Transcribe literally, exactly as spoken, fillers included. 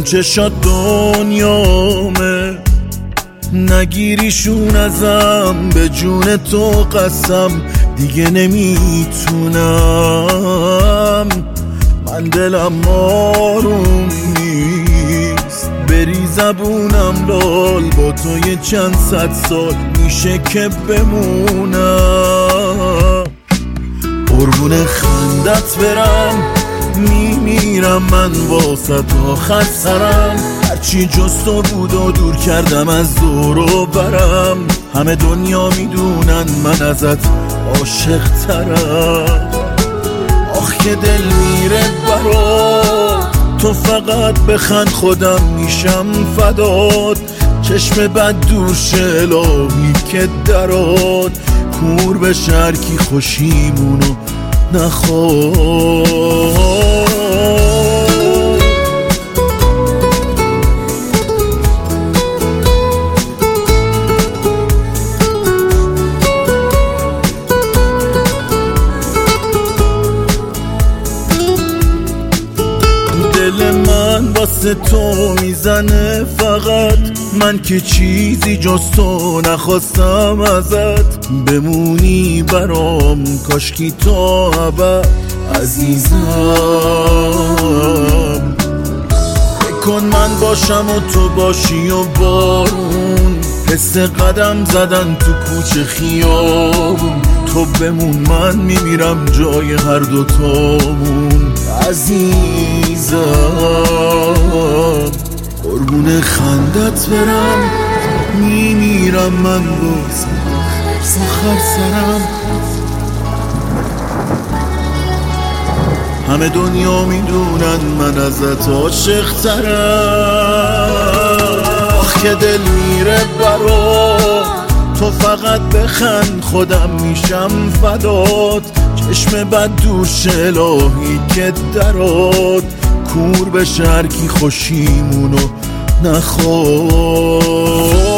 اون چشات دنیامه، نگیریشون ازم، به جون تو قسم دیگه نمیتونم. من دلم آروم نیست، بری زبونم لال، با تو یه چند صد سال میشه که بمونم. قربون خندت برم، میمیرم من واسه آخر سرم. هرچی جز تو بود و دور کردم از دور و برم. همه دنیا میدونن من ازت عاشق ترم. آخ که دل میره برات، تو فقط بخند خودم میشم فدات. چشم بد دور شه الهی که درات، کور به شرکی خوشیمونو نخواد. دل من واسه تو میزنه فقط، من که چیزی جز تو نخواستم ازت. بمونی برام کاشکی تا ابد عزیزم. بکن من باشم و تو باشی و بارون، حس قدم زدن تو کوچه خیابون. تو بمون من میمیرم جای هر دوتامون عزیزم. قربون خندت برم، میمیرم من باز آخر سرم. همه دنیا میدونن من ازت عاشق ترم. آخ که دل میره برات، تو فقط بخند خودم میشم فدات. چشم بد دور شه الهی که درات، کور به شرکی خوشیمونو نخواد.